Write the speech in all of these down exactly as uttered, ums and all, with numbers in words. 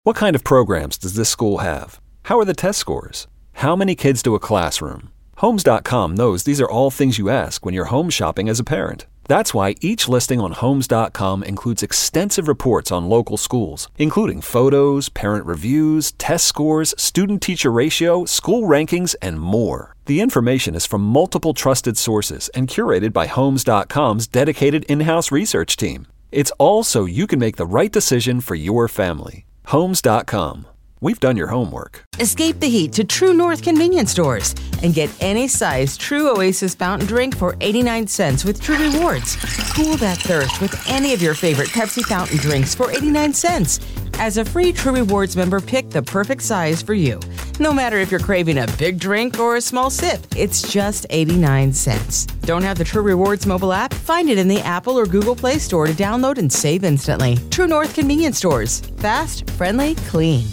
What kind of programs does this school have? How are the test scores? How many kids do a classroom? Homes dot com knows these are all things you ask when you're home shopping as a parent. That's why each listing on Homes dot com includes extensive reports on local schools, including photos, parent reviews, test scores, student-teacher ratio, school rankings, and more. The information is from multiple trusted sources and curated by Homes dot com's dedicated in-house research team. It's all so you can make the right decision for your family. Homes dot com. We've done your homework. Escape the heat to True North convenience stores and get any size True Oasis fountain drink for eighty-nine cents with True Rewards. Cool that thirst with any of your favorite Pepsi fountain drinks for eighty-nine cents. As a free True Rewards member, pick the perfect size for you. No matter if you're craving a big drink or a small sip, it's just eighty-nine cents. Don't have the True Rewards mobile app? Find it in the Apple or Google Play Store to download and save instantly. True North convenience stores. Fast, friendly, clean.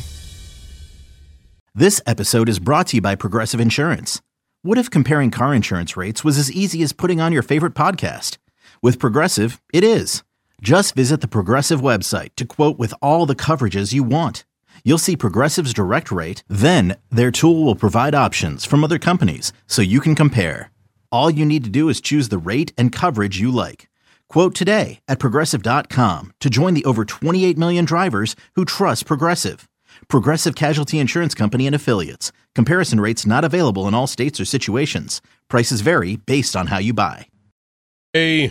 This episode is brought to you by Progressive Insurance. What if comparing car insurance rates was as easy as putting on your favorite podcast? With Progressive, it is. Just visit the Progressive website to quote with all the coverages you want. You'll see Progressive's direct rate, then their tool will provide options from other companies so you can compare. All you need to do is choose the rate and coverage you like. Quote today at Progressive dot com to join the over twenty-eight million drivers who trust Progressive. Progressive Casualty Insurance Company and Affiliates. Comparison rates not available in all states or situations. Prices vary based on how you buy. Hey,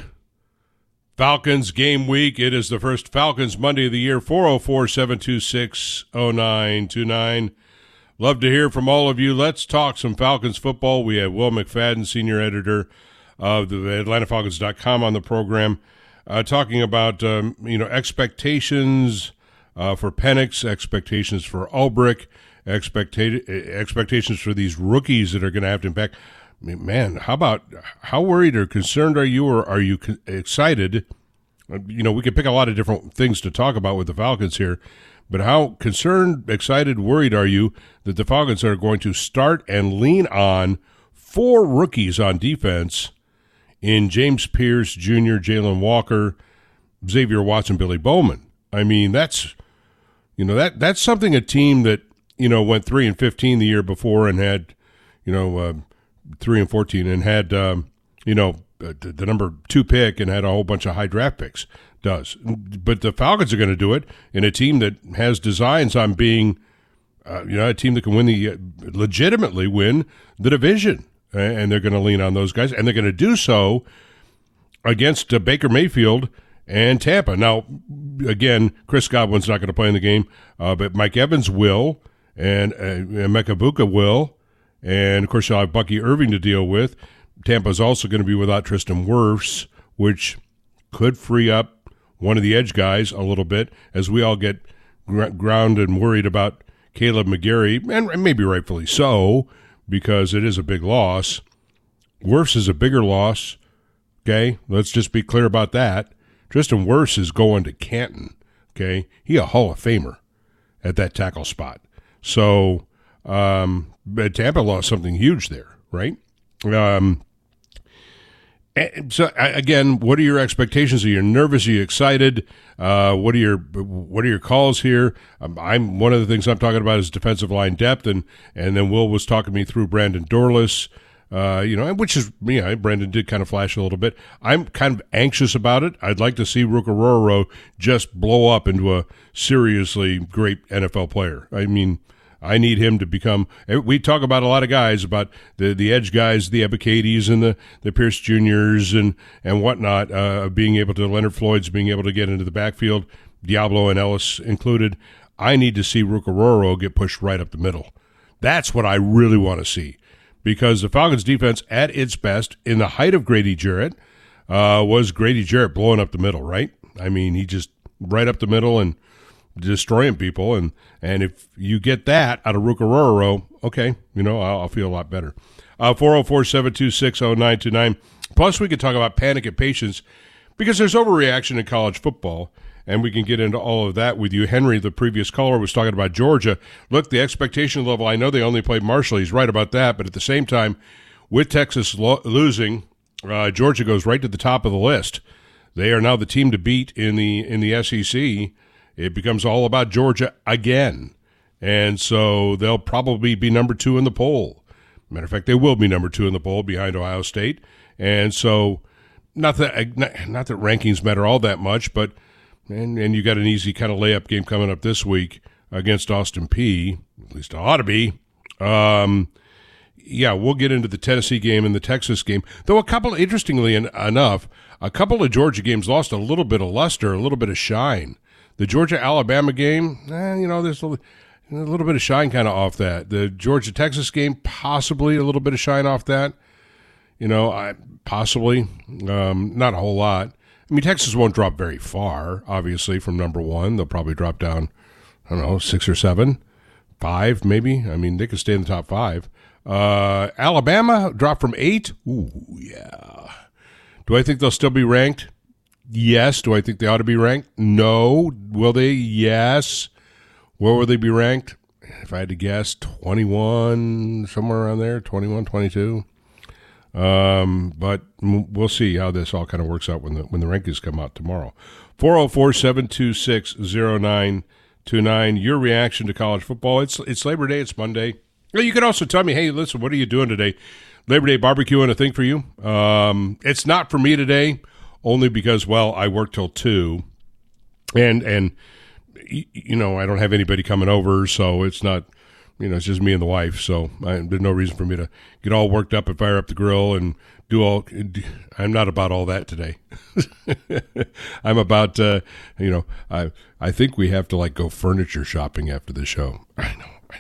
Falcons game week. It is the first Falcons Monday of the year, four oh four, seven two six, oh nine two nine. Love to hear from all of you. Let's talk some Falcons football. We have Will McFadden, senior editor of the Atlanta Falcons dot com on the program, uh, talking about um, you know expectations uh, for Penix, expectations for Ulbrich, expecta- expectations for these rookies that are going to have to impact. I mean, man, how about how worried or concerned are you, or are you co- excited? You know, we could pick a lot of different things to talk about with the Falcons here, but how concerned, excited, worried are you that the Falcons are going to start and lean on four rookies on defense in James Pierce Junior, Jalen Walker, Xavier Watson, Billy Bowman? I mean, that's you know that that's something a team that you know went three and fifteen the year before and had you know. Uh, three and fourteen and had, um, you know, the, the number two pick and had a whole bunch of high draft picks does. But the Falcons are going to do it in a team that has designs on being, uh, you know, a team that can win the, uh, legitimately win the division. And they're going to lean on those guys. And they're going to do so against uh, Baker Mayfield and Tampa. Now, again, Chris Godwin's not going to play in the game, uh, but Mike Evans will, and uh, Emeka Egbuka will. And, of course, you'll have Bucky Irving to deal with. Tampa's also going to be without Tristan Wirfs, which could free up one of the edge guys a little bit as we all get gr- ground and worried about Caleb McGarry, and maybe rightfully so, because it is a big loss. Wirfs is a bigger loss, okay? Let's just be clear about that. Tristan Wirfs is going to Canton, okay? He a Hall of Famer at that tackle spot. So... Um, but Tampa lost something huge there, right? Um, so again, what are your expectations? Are you nervous? Are you excited? Uh, what are your what are your calls here? Um, I'm one of the things I'm talking about is defensive line depth, and and then Will was talking me through Brandon Dorlus. Uh, you know, which is, yeah, Brandon did kind of flash a little bit. I'm kind of anxious about it. I'd like to see Rukaroro just blow up into a seriously great N F L player. I mean, I need him to become – we talk about a lot of guys, about the, the edge guys, the Ebikades and the, the Pierce Juniors and, and whatnot, uh, being able to – Leonard Floyd's being able to get into the backfield, Diablo and Ellis included. I need to see Rukaroro get pushed right up the middle. That's what I really want to see, because the Falcons' defense at its best in the height of Grady Jarrett uh, was Grady Jarrett blowing up the middle, right? I mean, he just right up the middle and – destroying people, and and if you get that out of Rukaroro, okay, you know, I'll, I'll feel a lot better. Uh, four oh four, seven two six, oh nine two nine. Plus, we could talk about panic and patience, because there's overreaction in college football, and we can get into all of that with you. Henry, the previous caller, was talking about Georgia. Look, the expectation level, I know they only played Marshall. He's right about that, but at the same time, with Texas lo- losing, uh, Georgia goes right to the top of the list. They are now the team to beat in the in the S E C. it becomes all about Georgia again. And so they'll probably be number two in the poll. Matter of fact, they will be number two in the poll behind Ohio State. And so not that not, not that rankings matter all that much, but and, and you got an easy kind of layup game coming up this week against Austin Peay. At least it ought to be. Um, yeah, we'll get into the Tennessee game and the Texas game. Though a couple, interestingly enough, a couple of Georgia games lost a little bit of luster, a little bit of shine. The Georgia-Alabama game, eh, you know, there's a little, a little bit of shine kind of off that. The Georgia-Texas game, possibly a little bit of shine off that. You know, I, possibly, um, not a whole lot. I mean, Texas won't drop very far, obviously, from number one. They'll probably drop down, I don't know, six or seven, five maybe. I mean, they could stay in the top five. Uh, Alabama dropped from eight. Ooh, yeah. Do I think they'll still be ranked? Yes. Do I think they ought to be ranked? No. Will they? Yes. Where will they be ranked? If I had to guess, twenty-one, somewhere around there, twenty-one, twenty-two. Um, but we'll see how this all kind of works out when the when the rankings come out tomorrow. four oh four, seven two six, oh nine two nine. Your reaction to college football. It's it's Labor Day. It's Monday. You can also tell me, hey, listen, what are you doing today? Labor Day barbecue and a thing for you? Um, it's not for me today, only because, well, I work till two, and and you know I don't have anybody coming over, so it's not. You know, it's just me and the wife, so I, there's no reason for me to get all worked up and fire up the grill and do all. I'm not about all that today. I'm about, uh, you know, I I think we have to like go furniture shopping after the show. I know, I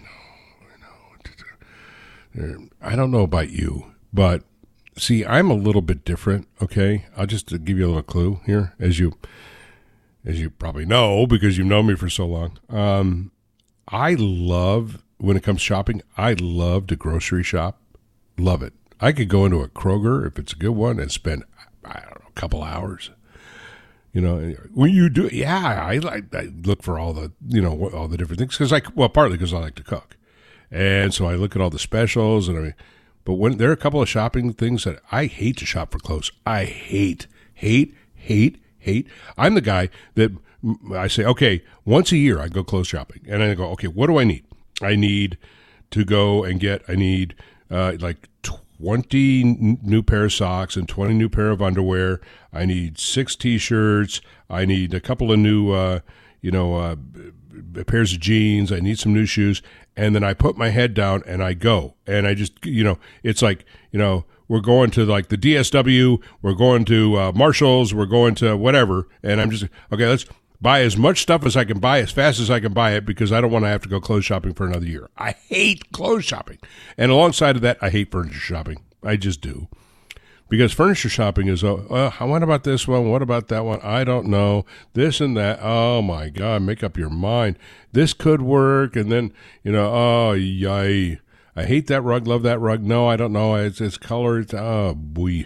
know, I know. I don't know about you, but see, I'm a little bit different. Okay, I'll just give you a little clue here, as you as you probably know because you've known me for so long. Um, I love. When it comes shopping, I love to grocery shop. Love it. I could go into a Kroger, if it's a good one, and spend, I don't know, a couple hours. You know, when you do, yeah, I like, I look for all the, you know, all the different things. Because I, well, partly because I like to cook. And so I look at all the specials. and I mean, But when there are a couple of shopping things that I hate to shop for clothes. I hate, hate, hate, hate. I'm the guy that I say, okay, once a year I go clothes shopping. And I go, okay, what do I need? I need to go and get, I need uh, like twenty n- new pair of socks and twenty new pair of underwear. I need six T-shirts. I need a couple of new, uh, you know, uh, pairs of jeans. I need some new shoes. And then I put my head down and I go. And I just, you know, it's like, you know, we're going to like the D S W. We're going to uh, Marshall's. We're going to whatever. And I'm just, okay, let's buy as much stuff as I can buy as fast as I can buy it because I don't want to have to go clothes shopping for another year. I hate clothes shopping. And alongside of that, I hate furniture shopping. I just do. Because furniture shopping is, oh, uh, what about this one? What about that one? I don't know. This and that. Oh, my God. Make up your mind. This could work. And then, you know, oh, yay. I hate that rug. Love that rug. No, I don't know. It's, it's color. It's, oh, boy.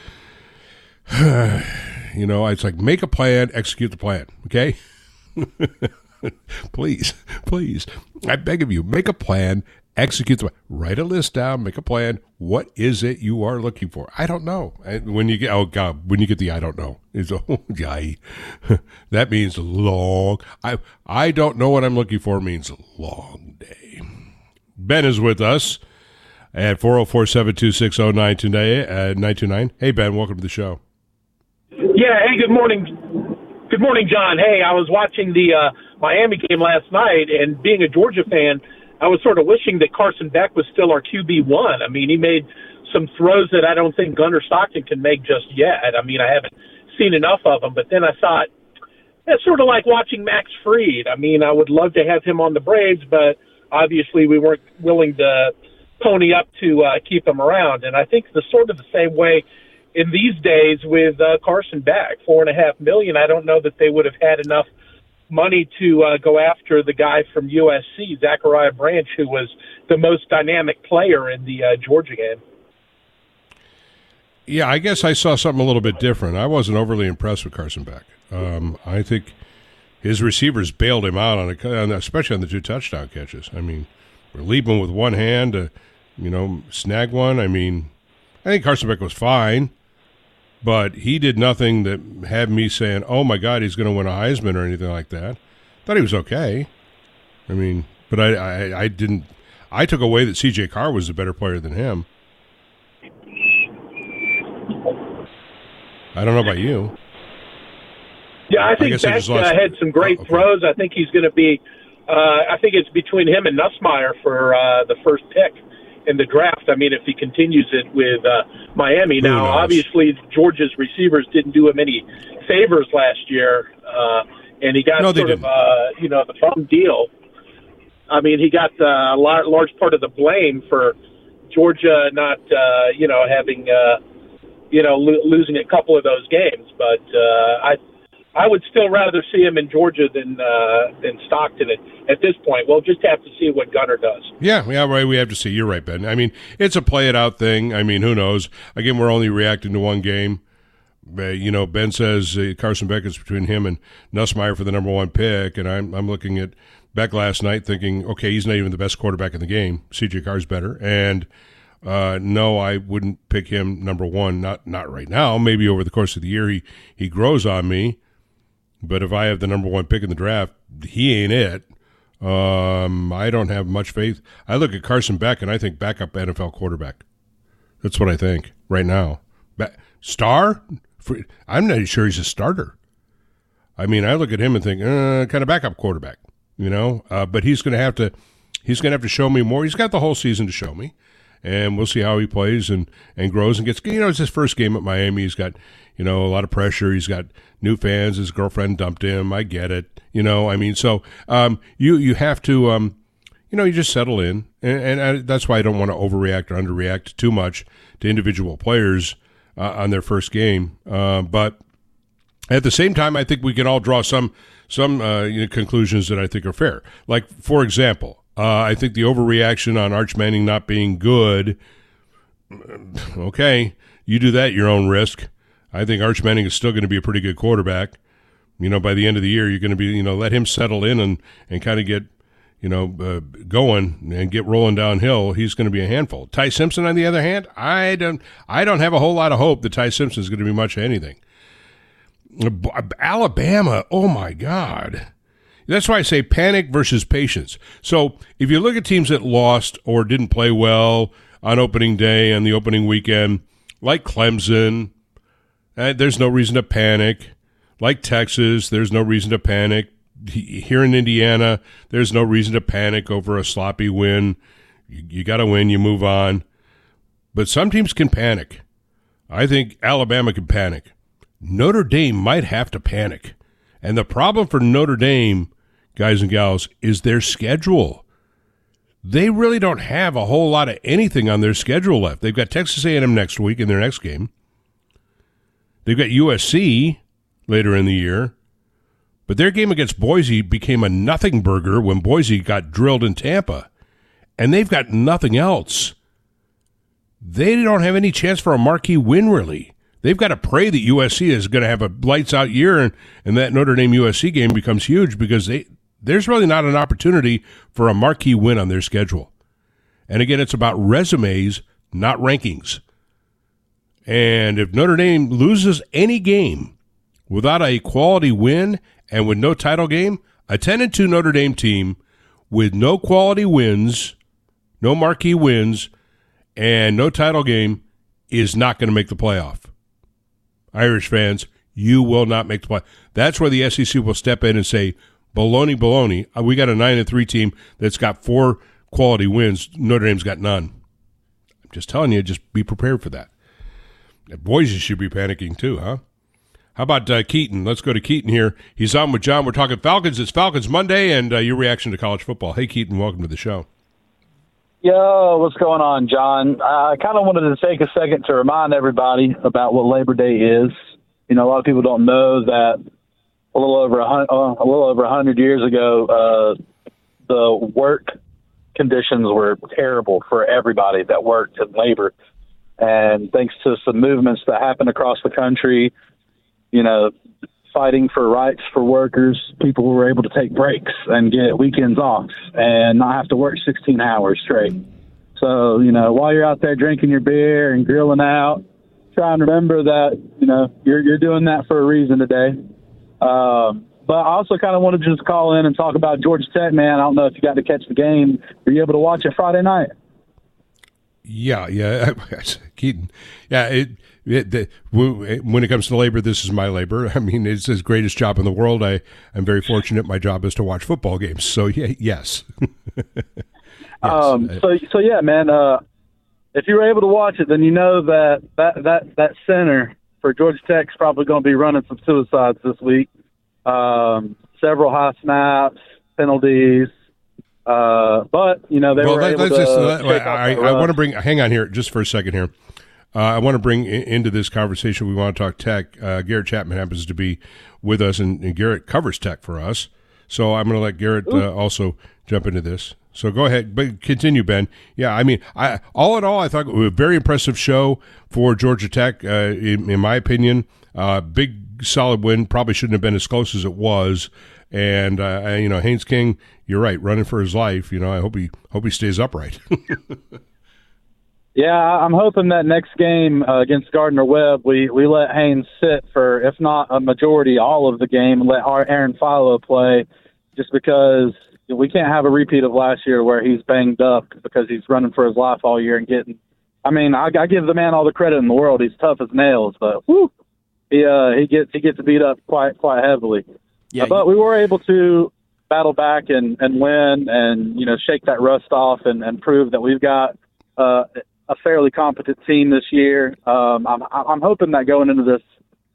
You know, it's like make a plan, execute the plan, okay? Please, please. I beg of you, make a plan, execute the plan. Write a list down, make a plan. What is it you are looking for? I don't know. And when you get, oh, God, when you get the I don't know, it's, oh, yeah, that means long. I, I don't know what I'm looking for means long day. Ben is with us at four oh four, seven two six, oh nine two nine. Hey, Ben, welcome to the show. Yeah, hey, good morning. Good morning, John. Hey, I was watching the uh, Miami game last night, and being a Georgia fan, I was sort of wishing that Carson Beck was still our Q B one. I mean, he made some throws that I don't think Gunnar Stockton can make just yet. I mean, I haven't seen enough of them, but then I thought, it's sort of like watching Max Fried. I mean, I would love to have him on the Braves, but obviously we weren't willing to pony up to uh, keep him around. And I think the sort of the same way in these days with uh, Carson Beck, four and a half million, I don't know that they would have had enough money to uh, go after the guy from U S C, Zachariah Branch, who was the most dynamic player in the uh, Georgia game. Yeah, I guess I saw something a little bit different. I wasn't overly impressed with Carson Beck. Um, I think his receivers bailed him out, on a, especially on the two touchdown catches. I mean, we're leaping with one hand to, you know, snag one. I mean, I think Carson Beck was fine. But he did nothing that had me saying, oh, my God, he's going to win a Heisman or anything like that. I thought he was okay. I mean, but I, I, I didn't. I took away that C J Carr was a better player than him. I don't know about you. Yeah, I think I Beck I uh, had some great oh, okay. throws. I think he's going to be. Uh, I think it's between him and Nussmeier for uh, the first pick in the draft. I mean, if he continues it with uh, Miami. Who now, knows? Obviously, Georgia's receivers didn't do him any favors last year, uh, and he got No, they sort didn't. of, uh, you know, the bum deal. I mean, he got uh, a lar- large part of the blame for Georgia not, uh, you know, having, uh, you know, lo- losing a couple of those games. But uh, I, I would still rather see him in Georgia than uh, than Stockton at, at this point. We'll just have to see what Gunnar does. Yeah, yeah, right. We have to see. You're right, Ben. I mean, it's a play it out thing. I mean, who knows? Again, we're only reacting to one game. Uh, you know, Ben says uh, Carson Beck is between him and Nussmeier for the number one pick, and I'm I'm looking at Beck last night thinking, okay, he's not even the best quarterback in the game. C J Carr's better, and uh, no, I wouldn't pick him number one. Not not right now. Maybe over the course of the year, he he grows on me. But if I have the number one pick in the draft, he ain't it. Um, I don't have much faith. I look at Carson Beck, and I think backup N F L quarterback. That's what I think right now. Ba- star? For, I'm not sure he's a starter. I mean, I look at him and think, uh, kind of backup quarterback, you know. Uh, but he's going to have to, he's going to have to show me more. He's got the whole season to show me, and we'll see how he plays and, and grows and gets. You know, it's his first game at Miami. He's got, you know, a lot of pressure. He's got new fans. His girlfriend dumped him. I get it. You know, I mean, so um, you you have to, um, you know, you just settle in, and, and I, that's why I don't want to overreact or underreact too much to individual players uh, on their first game. Uh, but at the same time, I think we can all draw some some uh, you know, conclusions that I think are fair. Like, for example, uh, I think the overreaction on Arch Manning not being good. Okay, you do that at your own risk. I think Arch Manning is still going to be a pretty good quarterback. You know, by the end of the year, you're going to be, you know, let him settle in and, and kind of get, you know, uh, going and get rolling downhill. He's going to be a handful. Ty Simpson, on the other hand, I don't, I don't have a whole lot of hope that Ty Simpson is going to be much of anything. Alabama, oh my God. That's why I say panic versus patience. So if you look at teams that lost or didn't play well on opening day and the opening weekend, like Clemson, Uh, there's no reason to panic. Like Texas, there's no reason to panic. Here in Indiana, there's no reason to panic over a sloppy win. You, you got to win, you move on. But some teams can panic. I think Alabama can panic. Notre Dame might have to panic. And the problem for Notre Dame, guys and gals, is their schedule. They really don't have a whole lot of anything on their schedule left. They've got Texas A and M next week in their next game. They've got U S C later in the year, but their game against Boise became a nothing burger when Boise got drilled in Tampa, and they've got nothing else. They don't have any chance for a marquee win, really. They've got to pray that U S C is going to have a lights-out year, and, and that Notre Dame-U S C game becomes huge because they there's really not an opportunity for a marquee win on their schedule. And again, it's about resumes, not rankings. And if Notre Dame loses any game without a quality win and with no title game, a ten and two Notre Dame team with no quality wins, no marquee wins, and no title game is not going to make the playoff. Irish fans, you will not make the playoff. That's where the S E C will step in and say, baloney, baloney. We got a nine and three team that's got four quality wins. Notre Dame's got none. I'm just telling you, just be prepared for that. Boise should be panicking too, huh? How about uh, Keaton? Let's go to Keaton here. He's on with John. We're talking Falcons. It's Falcons Monday, and uh, your reaction to college football. Hey, Keaton, welcome to the show. Yo, what's going on, John? I kind of wanted to take a second to remind everybody about what Labor Day is. You know, a lot of people don't know that a little over a, uh, a little over a hundred years ago, uh, the work conditions were terrible for everybody that worked in labor. And thanks to some movements that happened across the country, you know, fighting for rights for workers, people were able to take breaks and get weekends off and not have to work sixteen hours straight. So, you know, while you're out there drinking your beer and grilling out, try and remember that, you know, you're you're doing that for a reason today. Um, but I also kind of wanted to just call in and talk about Georgia Tech, man. I don't know if you got to catch the game. Were you able to watch it Friday night? Yeah, yeah, Keaton. Yeah, it, it the, when it comes to labor, this is my labor. I mean, it's the greatest job in the world. I I'm very fortunate. My job is to watch football games. So yeah, yes. yes. Um. So so yeah, man. Uh, if you were able to watch it, then you know that that that that center for Georgia Tech's probably going to be running some suicides this week. Um, several high snaps, penalties. Uh, but you know they well, were let, able to. Just, let, I, I want to bring. Hang on here, just for a second here. Uh, I want to bring in, into this conversation. We want to talk Tech. Uh, Garrett Chapman happens to be with us, and, and Garrett covers Tech for us. So I'm going to let Garrett uh, also jump into this. So go ahead, but continue, Ben. Yeah, I mean, I all in all, I thought it was a very impressive show for Georgia Tech. Uh, in, in my opinion, uh, big solid win. Probably shouldn't have been as close as it was. And uh, you know, Haynes King, you're right, running for his life. You know, I hope he hope he stays upright. Yeah, I'm hoping that next game uh, against Gardner Webb, we, we let Haynes sit for, if not a majority, all of the game, and let our Aaron Philo play, just because we can't have a repeat of last year where he's banged up because he's running for his life all year and getting. I mean, I, I give the man all the credit in the world. He's tough as nails, but whew, he uh, he gets he gets beat up quite quite heavily. Yeah, uh, but we were able to battle back and, and win and, you know, shake that rust off and, and prove that we've got uh, a fairly competent team this year. Um, I'm, I'm hoping that going into this,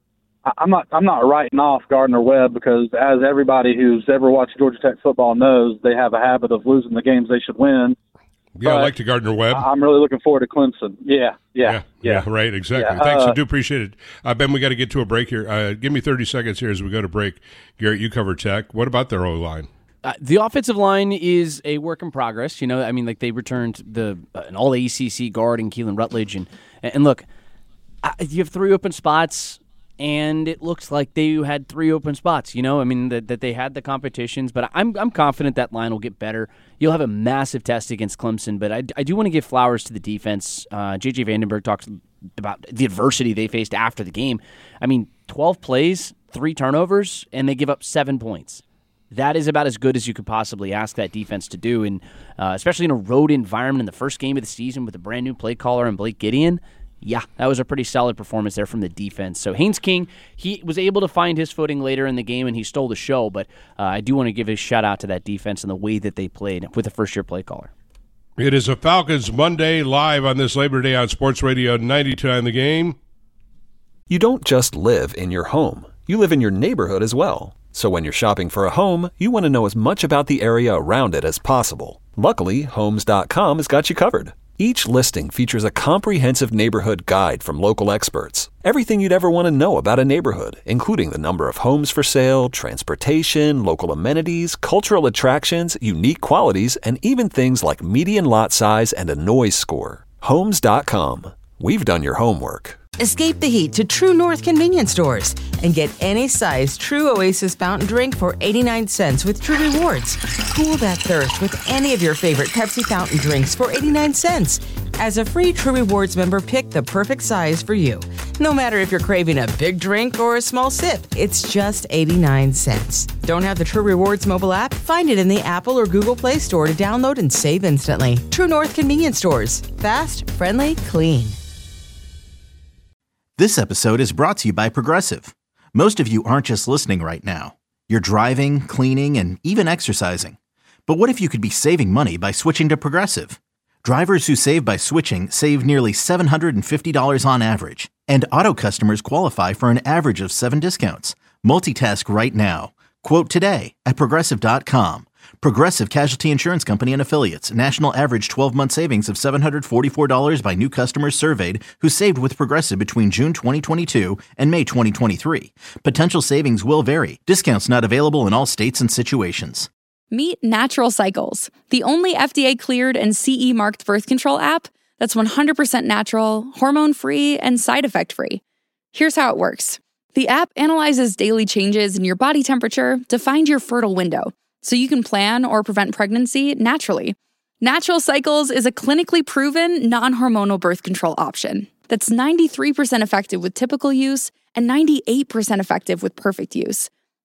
I'm not I'm not writing off Gardner Webb because, as everybody who's ever watched Georgia Tech football knows, they have a habit of losing the games they should win. Yeah, but I like to Gardner Webb. I'm really looking forward to Clemson. Yeah, yeah, yeah, yeah, yeah right, exactly. Yeah, Thanks, uh, I do appreciate it. Uh, Ben, we got to get to a break here. Uh, give me thirty seconds here as we go to break. Garrett, you cover Tech. What about their O-line? Uh, the offensive line is a work in progress. You know, I mean, like they returned the uh, an all A C C guard in Keelan Rutledge, and and look, I, you have three open spots. And it looks like they had three open spots, you know? I mean, that, that they had the competitions, but I'm I'm confident that line will get better. You'll have a massive test against Clemson, but I, I do want to give flowers to the defense. Uh, J J Vandenberg talks about the adversity they faced after the game. I mean, twelve plays, three turnovers, and they give up seven points. That is about as good as you could possibly ask that defense to do, and uh, especially in a road environment in the first game of the season with a brand-new play caller and Blake Gideon. Yeah, that was a pretty solid performance there from the defense. So Haynes King, he was able to find his footing later in the game, and he stole the show. But uh, I do want to give a shout-out to that defense and the way that they played with a first-year play caller. It is a Falcons Monday live on this Labor Day on Sports Radio ninety-two on The Game. You don't just live in your home. You live in your neighborhood as well. So when you're shopping for a home, you want to know as much about the area around it as possible. Luckily, Homes dot com has got you covered. Each listing features a comprehensive neighborhood guide from local experts. Everything you'd ever want to know about a neighborhood, including the number of homes for sale, transportation, local amenities, cultural attractions, unique qualities, and even things like median lot size and a noise score. Homes dot com. We've done your homework. Escape the heat to True North convenience stores and get any size True Oasis fountain drink for eighty-nine cents with True Rewards. Cool that thirst with any of your favorite Pepsi fountain drinks for eighty-nine cents. As a free True Rewards member, pick the perfect size for you. No matter if you're craving a big drink or a small sip, it's just eighty-nine cents. Don't have the True Rewards mobile app? Find it in the Apple or Google Play Store to download and save instantly. True North convenience stores. Fast, friendly, clean. This episode is brought to you by Progressive. Most of you aren't just listening right now. You're driving, cleaning, and even exercising. But what if you could be saving money by switching to Progressive? Drivers who save by switching save nearly seven hundred fifty dollars on average. And auto customers qualify for an average of seven discounts. Multitask right now. Quote today at Progressive dot com. Progressive Casualty Insurance Company and Affiliates. National average twelve-month savings of seven hundred forty-four dollars by new customers surveyed who saved with Progressive between June twenty twenty-two and May twenty twenty-three. Potential savings will vary. Discounts not available in all states and situations. Meet Natural Cycles, the only F D A-cleared and C E-marked birth control app that's one hundred percent natural, hormone-free, and side effect-free. Here's how it works. The app analyzes daily changes in your body temperature to find your fertile window, so you can plan or prevent pregnancy naturally. Natural Cycles is a clinically proven, non-hormonal birth control option that's ninety-three percent effective with typical use and ninety-eight percent effective with perfect use.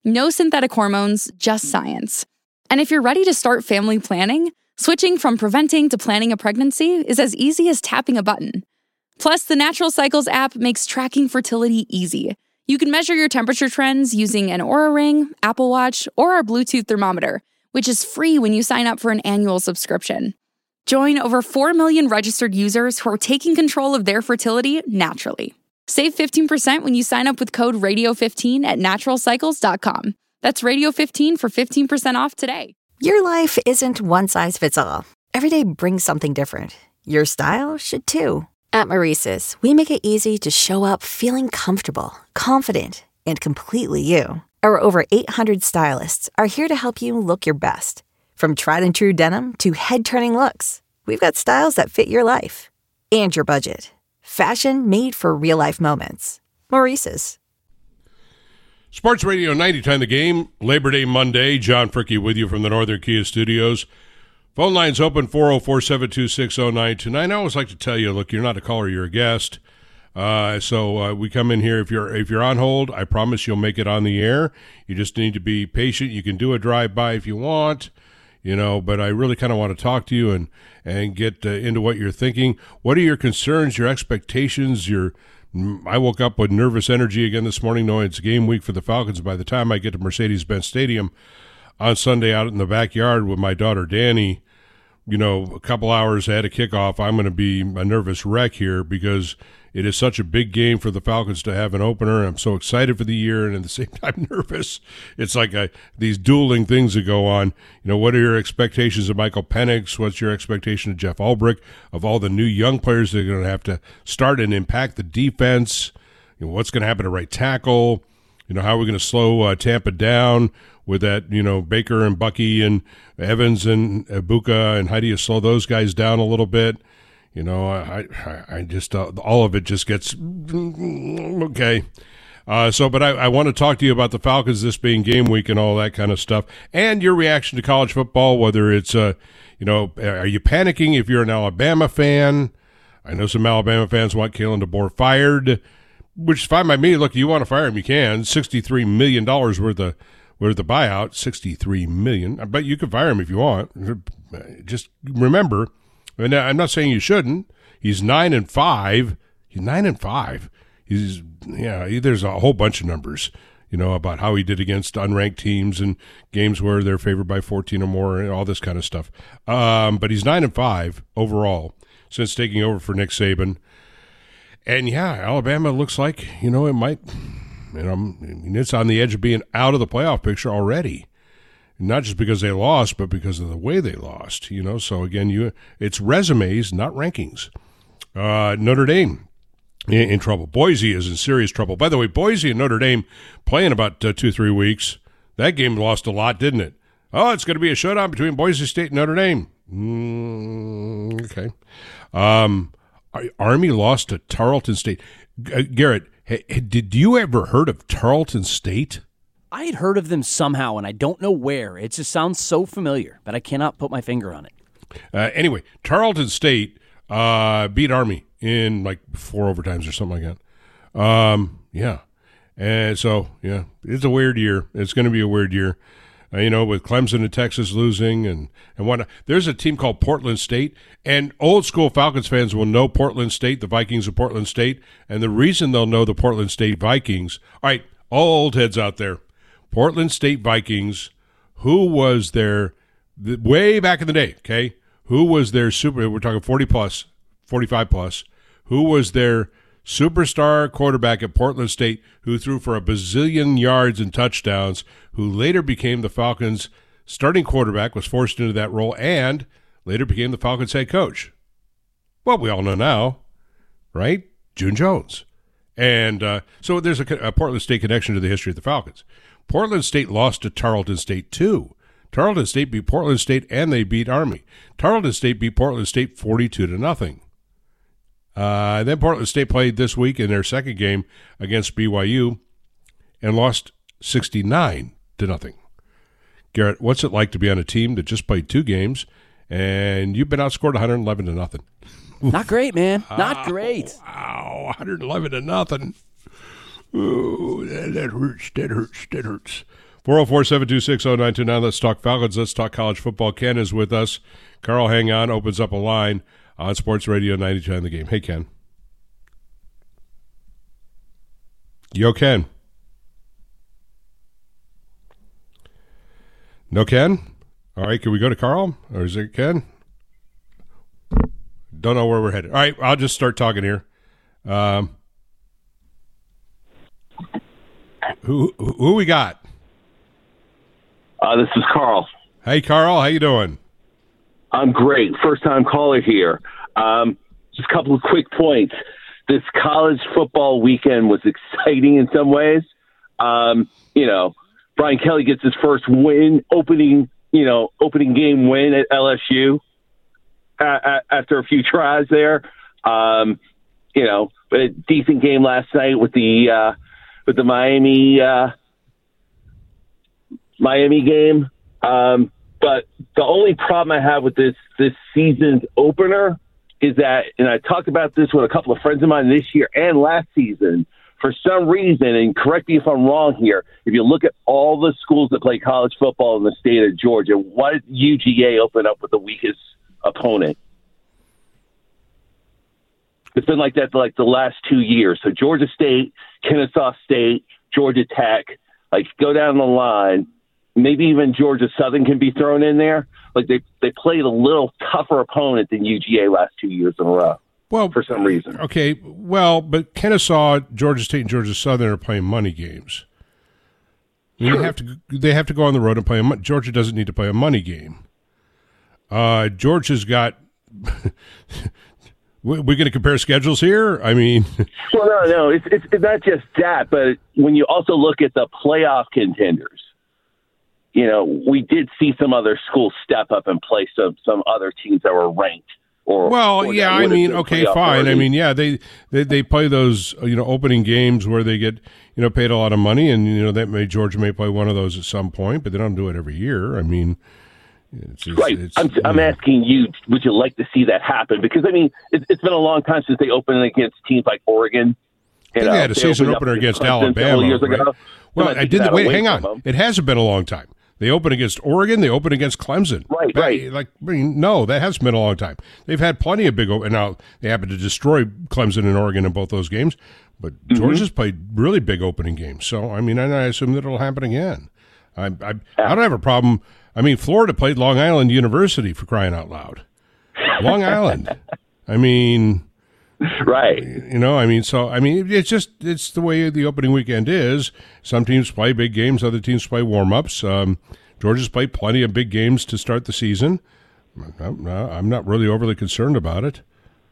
No synthetic hormones, just science. And if you're ready to start family planning, switching from preventing to planning a pregnancy is as easy as tapping a button. Plus, the Natural Cycles app makes tracking fertility easy. You can measure your temperature trends using an Oura Ring, Apple Watch, or our Bluetooth thermometer, which is free when you sign up for an annual subscription. Join over four million registered users who are taking control of their fertility naturally. Save fifteen percent when you sign up with code radio fifteen at natural cycles dot com. That's radio fifteen for fifteen percent off today. Your life isn't one size fits all. Every day brings something different. Your style should too. At Maurice's, we make it easy to show up feeling comfortable, confident, and completely you. Our over eight hundred stylists are here to help you look your best. From tried and true denim to head-turning looks, we've got styles that fit your life and your budget. Fashion made for real-life moments. Maurice's. Sports Radio ninety ten The Game, Labor Day Monday. John Fricke with you from the Northern Kia Studios. Phone lines open, four oh four, seven two six, oh nine two nine. I always like to tell you, look, you're not a caller, you're a guest. Uh, so uh, we come in here. If you're if you're on hold, I promise you'll make it on the air. You just need to be patient. You can do a drive-by if you want, you know, but I really kind of want to talk to you and, and get uh, into what you're thinking. What are your concerns, your expectations, your I woke up with nervous energy again this morning knowing it's game week for the Falcons. By the time I get to Mercedes-Benz Stadium on Sunday out in the backyard with my daughter Danny, you know, a couple hours ahead of kickoff, I'm going to be a nervous wreck here because it is such a big game for the Falcons to have an opener. I'm so excited for the year and at the same time nervous. It's like a, these dueling things that go on. You know, what are your expectations of Michael Penix? What's your expectation of Jeff Ulbrich, of all the new young players that are going to have to start and impact the defense? You know, what's going to happen to right tackle? You know, how are we going to slow uh, Tampa down with that, you know, Baker and Bucky and Evans and Ibuka, and how do you slow those guys down a little bit? You know, I I, I just, uh, all of it just gets, okay. Uh, so, but I, I want to talk to you about the Falcons, this being game week and all that kind of stuff, and your reaction to college football, whether it's, uh, you know, are you panicking if you're an Alabama fan? I know some Alabama fans want Kalen DeBoer fired, which is fine by me. Look, you want to fire him, you can. sixty-three million dollars worth of, worth of the buyout, sixty-three million dollars. I bet you could fire him if you want. Just remember, and I'm not saying you shouldn't. He's nine and five. He's nine and five. He's yeah. There's a whole bunch of numbers, you know, about how he did against unranked teams and games where they're favored by fourteen or more, and all this kind of stuff. Um, but he's nine and five overall since taking over for Nick Saban. And yeah, Alabama looks like, you know, it might. You know, I mean, it's on the edge of being out of the playoff picture already. Not just because they lost, but because of the way they lost, you know. So, again, you it's resumes, not rankings. Uh, Notre Dame in, in trouble. Boise is in serious trouble. By the way, Boise and Notre Dame play in about uh, two, three weeks. That game lost a lot, didn't it? Oh, it's going to be a showdown between Boise State and Notre Dame. Mm, okay. Um, Army lost to Tarleton State. Uh, Garrett, hey, did you ever heard of Tarleton State? I had heard of them somehow, and I don't know where. It just sounds so familiar, but I cannot put my finger on it. Uh, anyway, Tarleton State uh, beat Army in like four overtimes or something like that. Um, yeah. And so, yeah, it's a weird year. It's going to be a weird year. Uh, you know, with Clemson and Texas losing and, and whatnot. There's a team called Portland State, and old school Falcons fans will know Portland State, the Vikings of Portland State. And the reason they'll know the Portland State Vikings, all right, all old heads out there, Portland State Vikings, who was their, the, way back in the day, okay, who was their super, we're talking forty plus, forty-five plus, who was their superstar quarterback at Portland State who threw for a bazillion yards and touchdowns, who later became the Falcons' starting quarterback, was forced into that role, and later became the Falcons' head coach? Well, we all know now, right? June Jones. And uh, so there's a, a Portland State connection to the history of the Falcons. Portland State lost to Tarleton State, too. Tarleton State beat Portland State, and they beat Army. Tarleton State beat Portland State forty-two to nothing. Uh, and then Portland State played this week in their second game against B Y U and lost sixty-nine to nothing. Garrett, what's it like to be on a team that just played two games and you've been outscored one hundred eleven to nothing? Not great, man. Not oh, great. Wow, one hundred eleven to nothing. Ooh, that, that hurts. That hurts. That hurts. four oh four, seven two six, oh nine two nine. Let's talk Falcons. Let's talk college football. Ken is with us. Carl, hang on, opens up a line on Sports Radio ninety-two on The Game. Hey, Ken. Yo, Ken. No Ken? All right, can we go to Carl? Or is it Ken? Don't know where we're headed. All right, I'll just start talking here. Um, who who we got? Uh, this is Carl. Hey, Carl, how you doing? I'm great. First-time caller here. Um, just a couple of quick points. This college football weekend was exciting in some ways. Um, you know, Brian Kelly gets his first win, opening, you know, opening game win at L S U uh, after a few tries there. Um, you know, a decent game last night with the uh, with the Miami uh, Miami game. Um, but the only problem I have with this this season's opener is that, and I talked about this with a couple of friends of mine this year and last season, for some reason, and correct me if I'm wrong here, if you look at all the schools that play college football in the state of Georgia, why did U G A open up with the weakest opponent? It's been like that for like the last two years. So Georgia State, Kennesaw State, Georgia Tech, like go down the line. Maybe even Georgia Southern can be thrown in there. Like they they played a little tougher opponent than U G A last two years in a row. Well, for some reason. Okay, well, but Kennesaw, Georgia State, and Georgia Southern are playing money games. Sure. They have to they have to go on the road and play a – Georgia doesn't need to play a money game. Uh, Georgia's got – we're going to compare schedules here? I mean – Well, no, no. It's, it's, it's not just that, but when you also look at the playoff contenders, you know, we did see some other schools step up and play some, some other teams that were ranked. Or, well, or yeah, I mean, okay, fine. I mean, yeah, they, they they play those, you know, opening games where they get, you know, paid a lot of money, and, you know, that may Georgia may play one of those at some point, but they don't do it every year. I mean, it's, it's, right. It's, I'm, I'm asking you, would you like to see that happen? Because, I mean, it, it's been a long time since they opened against teams like Oregon. I think they had a season opener against Alabama. Years right? ago. Well, I didn't. Wait, hang on. Them. It hasn't been a long time. They open against Oregon. They open against Clemson. Right, right. Like, I mean, no, that hasn't been a long time. They've had plenty of big. And now they happen to destroy Clemson and Oregon in both those games. But mm-hmm. Georgia's played really big opening games. So I mean, I, I assume that it'll happen again. I, I I don't have a problem. I mean, Florida played Long Island University, for crying out loud. Long Island. I mean. Right. You know, I mean, so, I mean, it's just, it's the way the opening weekend is. Some teams play big games, other teams play warm-ups. Um, Georgia's played plenty of big games to start the season. I'm not, I'm not really overly concerned about it.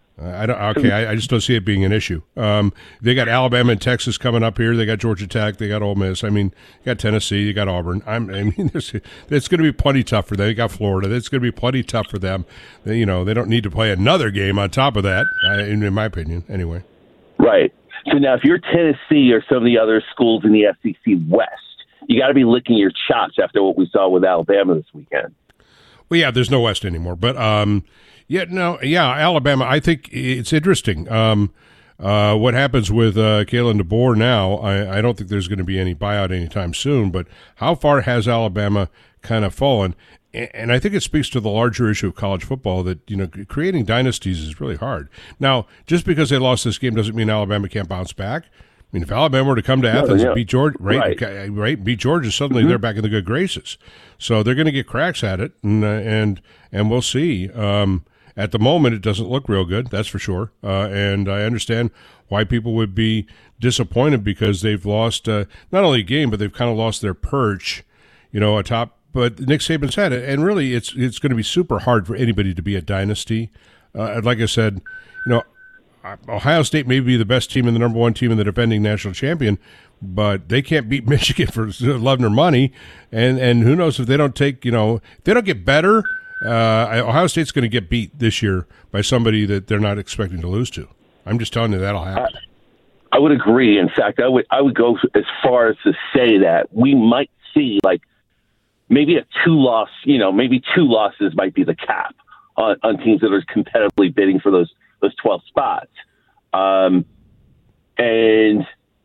I don't, okay, I, I just don't see it being an issue. Um, they got Alabama and Texas coming up here. They got Georgia Tech. They got Ole Miss. I mean, you got Tennessee. You got Auburn. I'm, I mean, it's, it's going to be plenty tough for them. You got Florida. It's going to be plenty tough for them. They, you know, they don't need to play another game on top of that, in, in my opinion, anyway. Right. So now, if you're Tennessee or some of the other schools in the S E C West, you got to be licking your chops after what we saw with Alabama this weekend. Well, yeah, there's no West anymore, but. Um, Yeah, no, yeah, Alabama. I think it's interesting. Um, uh, what happens with uh, Kalen DeBoer now? I, I don't think there's going to be any buyout anytime soon. But how far has Alabama kind of fallen? And, and I think it speaks to the larger issue of college football that, you know, creating dynasties is really hard. Now, just because they lost this game doesn't mean Alabama can't bounce back. I mean, if Alabama were to come to Athens no, yeah. and beat Georgia, right, right. right, beat Georgia, suddenly mm-hmm. they're back in the good graces. So they're going to get cracks at it, and uh, and and we'll see. Um, At the moment, it doesn't look real good, that's for sure. Uh, and I understand why people would be disappointed because they've lost uh, not only a game, but they've kind of lost their perch, you know, atop. But Nick Saban said it, and really it's it's going to be super hard for anybody to be a dynasty. Uh, like I said, you know, Ohio State may be the best team and the number one team and the defending national champion, but they can't beat Michigan for love nor money. And, and who knows if they don't take, you know, if they don't get better – Uh, Ohio State's going to get beat this year by somebody that they're not expecting to lose to. I'm just telling you that'll happen. I, I would agree. In fact, I would I would go as far as to say that we might see like maybe a two-loss, you know, maybe two losses might be the cap on, on teams that are competitively bidding for those those twelve spots. Um, and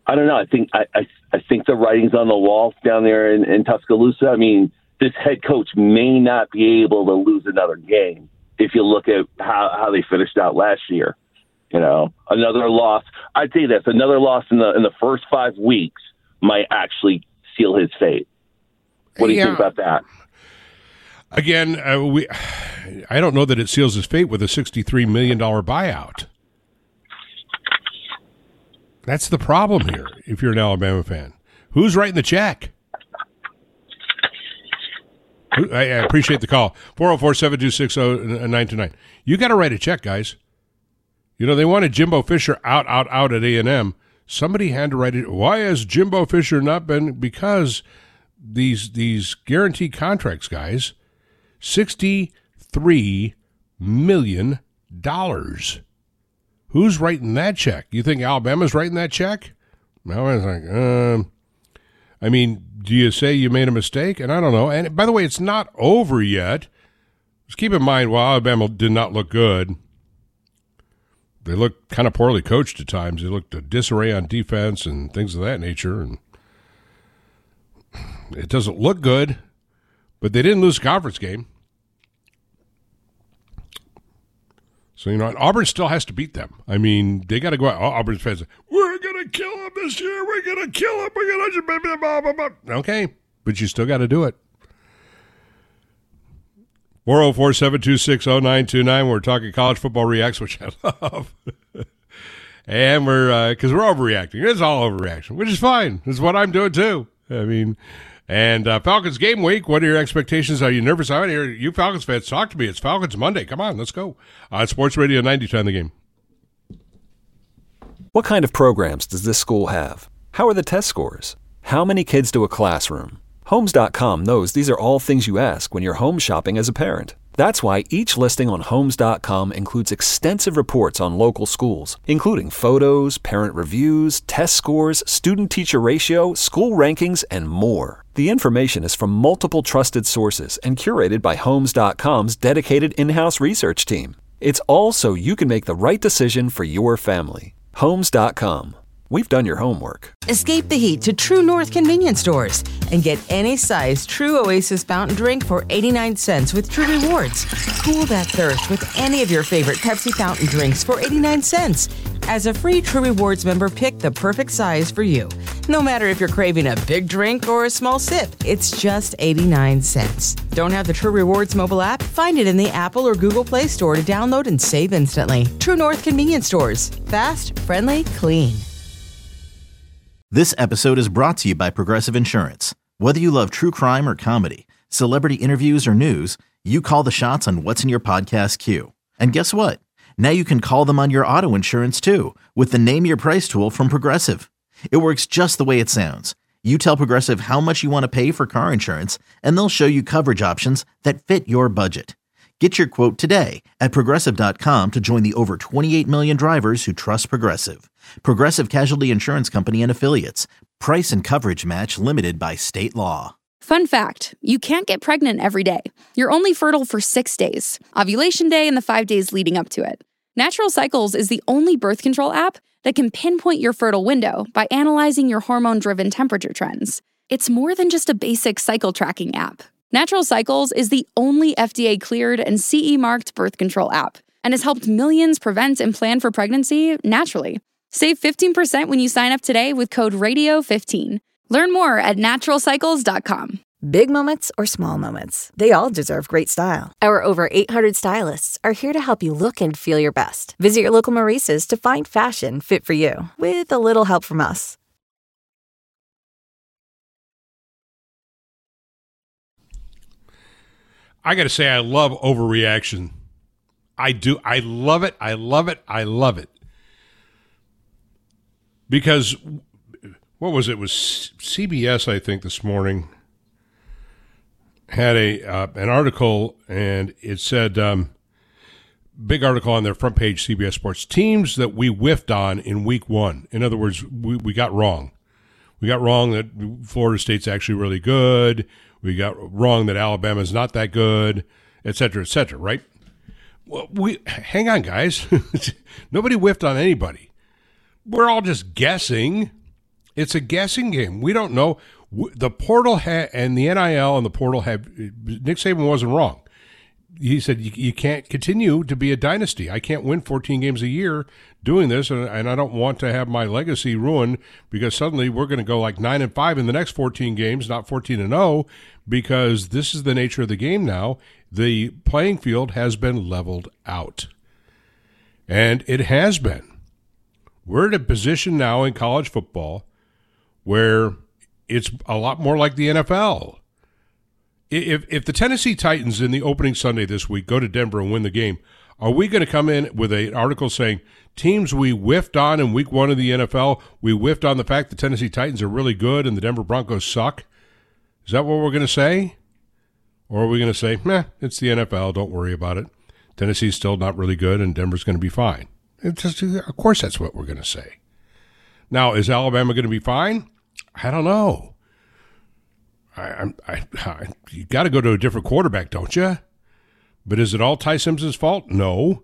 I don't know. I think I, I, I think the writing's on the wall down there in, in Tuscaloosa. I mean, this head coach may not be able to lose another game if you look at how, how they finished out last year. You know, another loss. I'd say this: another loss in the in the first five weeks might actually seal his fate. What do you yeah. think about that? Again, uh, we I don't know that it seals his fate with a sixty-three million dollars buyout. That's the problem here, if you're an Alabama fan. Who's writing the check? I, I appreciate the call. four oh four, seven two six, oh nine two nine. You got to write a check, guys. You know, they wanted Jimbo Fisher out, out, out at A and M. Somebody had to write it. Why has Jimbo Fisher not been? Because these these guaranteed contracts, guys, sixty-three million dollars. Who's writing that check? You think Alabama's writing that check? No, I was like, um, I mean, do you say you made a mistake? And I don't know. And by the way, it's not over yet. Just keep in mind, while Alabama did not look good, they looked kind of poorly coached at times. They looked a disarray on defense and things of that nature. And it doesn't look good, but they didn't lose a conference game. So, you know, Auburn still has to beat them. I mean, they got to go out. Auburn's fans say, we're going to kill them this year. We're going to kill them. We're going to blah, blah, blah, blah. Okay, but you still got to do it. four oh four, seven two six, oh nine two nine. We're talking college football reacts, which I love. And we're, because uh, we're overreacting. It's all overreaction, which is fine. It's what I'm doing too. I mean, and uh, Falcons game week, what are your expectations? Are you nervous? I want to hear you Falcons fans talk to me. It's Falcons Monday. Come on, let's go. On Sports Radio ninety ten The Game. What kind of programs does this school have? How are the test scores? How many kids do a classroom? Homes dot com knows these are all things you ask when you're home shopping as a parent. That's why each listing on Homes dot com includes extensive reports on local schools, including photos, parent reviews, test scores, student-teacher ratio, school rankings, and more. The information is from multiple trusted sources and curated by Homes dot com's dedicated in-house research team. It's all so you can make the right decision for your family. Homes dot com. We've done your homework. Escape the heat to True North convenience stores and get any size True Oasis fountain drink for eighty-nine cents with True Rewards. Cool that thirst with any of your favorite Pepsi fountain drinks for eighty-nine cents. As a free True Rewards member, pick the perfect size for you. No matter if you're craving a big drink or a small sip, it's just eighty-nine cents. Don't have the True Rewards mobile app? Find it in the Apple or Google Play Store to download and save instantly. True North convenience stores. Fast, friendly, clean. This episode is brought to you by Progressive Insurance. Whether you love true crime or comedy, celebrity interviews or news, you call the shots on what's in your podcast queue. And guess what? Now you can call them on your auto insurance too with the Name Your Price tool from Progressive. It works just the way it sounds. You tell Progressive how much you want to pay for car insurance, and they'll show you coverage options that fit your budget. Get your quote today at Progressive dot com to join the over twenty-eight million drivers who trust Progressive. Progressive Casualty Insurance Company and Affiliates. Price and coverage match limited by state law. Fun fact, you can't get pregnant every day. You're only fertile for six days, ovulation day and the five days leading up to it. Natural Cycles is the only birth control app that can pinpoint your fertile window by analyzing your hormone-driven temperature trends. It's more than just a basic cycle tracking app. Natural Cycles is the only F D A-cleared and C E-marked birth control app and has helped millions prevent and plan for pregnancy naturally. Save fifteen percent when you sign up today with code radio fifteen. Learn more at natural cycles dot com. Big moments or small moments, they all deserve great style. Our over eight hundred stylists are here to help you look and feel your best. Visit your local Maurice's to find fashion fit for you, with a little help from us. I got to say, I love overreaction. I do. I love it. I love it. I love it. Because, what was it? It was C B S, I think, this morning had a uh, an article, and it said, um, big article on their front page, C B S Sports, teams that we whiffed on in week one. In other words, we, we got wrong. We got wrong that Florida State's actually really good. We got wrong that Alabama's not that good, et cetera, et cetera, right? Well, we hang on, guys. Nobody whiffed on anybody. We're all just guessing. It's a guessing game. We don't know. The portal ha- and the N I L and the portal have – Nick Saban wasn't wrong. He said, you, you can't continue to be a dynasty. I can't win fourteen games a year doing this, and, and I don't want to have my legacy ruined because suddenly we're going to go like nine and five in the next fourteen games, not fourteen and oh, because this is the nature of the game now. The playing field has been leveled out, and it has been. We're at a position now in college football where it's a lot more like the N F L. If if the Tennessee Titans in the opening Sunday this week go to Denver and win the game, are we going to come in with an article saying teams we whiffed on in week one of the N F L, we whiffed on the fact the Tennessee Titans are really good and the Denver Broncos suck? Is that what we're going to say? Or are we going to say, meh, it's the N F L, don't worry about it. Tennessee's still not really good and Denver's going to be fine. It's just, of course that's what we're going to say. Now, is Alabama going to be fine? I don't know. I, I, I, you got to go to a different quarterback, don't you? But is it all Ty Simpson's fault? No.